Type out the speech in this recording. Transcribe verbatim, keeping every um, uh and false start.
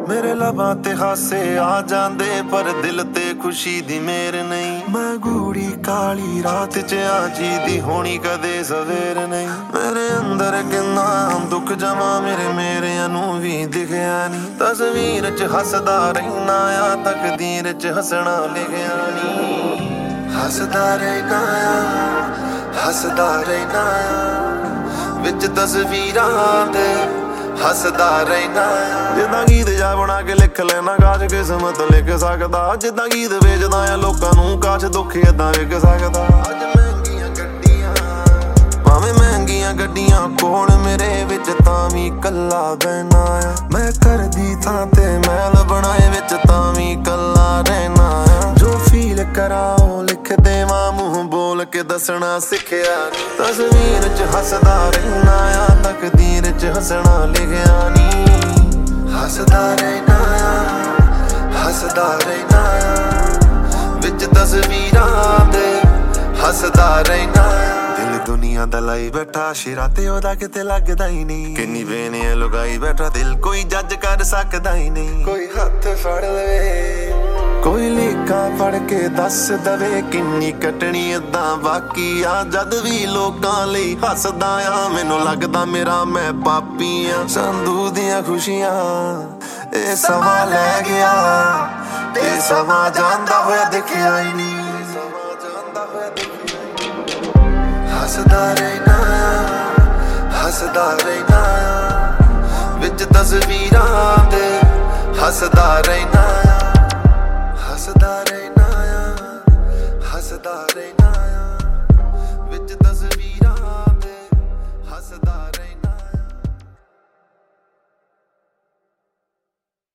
मेरे लबां ते हासे आ जांदे पर दिल ते खुशी दी मेर नहीं। मैं गूड़ी काली रात च आजी दी होनी कदे सवेर नहीं। मेरे अंदर किन्ना दुख जमा मेरे मेरे नू भी दिखया नहीं। तस्वीर च हसदा रहना आ तकदीर च हसना लिखया नहीं। हसदा रहना आ हसदा रहना आ विच तस्वीरां दे हसदा रहना। जिद्दां गीत जा बना के लिख लेना काश किस्मत लिख सकदा। जिद्दां गीत वेचदा आ लोकां नू काश दुख इदां विक सकदा। अज महंगियां गड्डियां भावें महंगियां गड्डियां कोल मेरे विच तां वी कल्ला बहना आ। मैं करदी थां ते मैल बनाए विच तां वी कल्ला रहना आ। जो फील करा ओ लिख देवां मूंह बोल के दसना सिखया। तस्वीर च हसदा रहना आ तकदीर च हसना लिखया नहीं। हसदा रहना आ हसदा रहना आ विच तस्वीरां दे हसदा रहना आ। दिल दुनिया दा लाई बैठा शिरा ते ओदा किते लगदा ही नहीं। किन्नी बेने लुगाई बैठा दिल कोई जज कर सकदा ही नहीं। कोई हत्थ फड़ लवे कोई लीका फड़ के दस दवे किन्नी कटनी इदां बाकी आ। जद भी लोकां लई हसदा आ मैनू लगदा मेरा मैं पापी आ। संधू दियां खुशियां ए समा लै गया ते समा जांदा होया दिखया ही नहीं। हसदा रहना हसदा रहना विच तस्वीरां दे हसदा रहना। हसदा रहना हसदा रहना।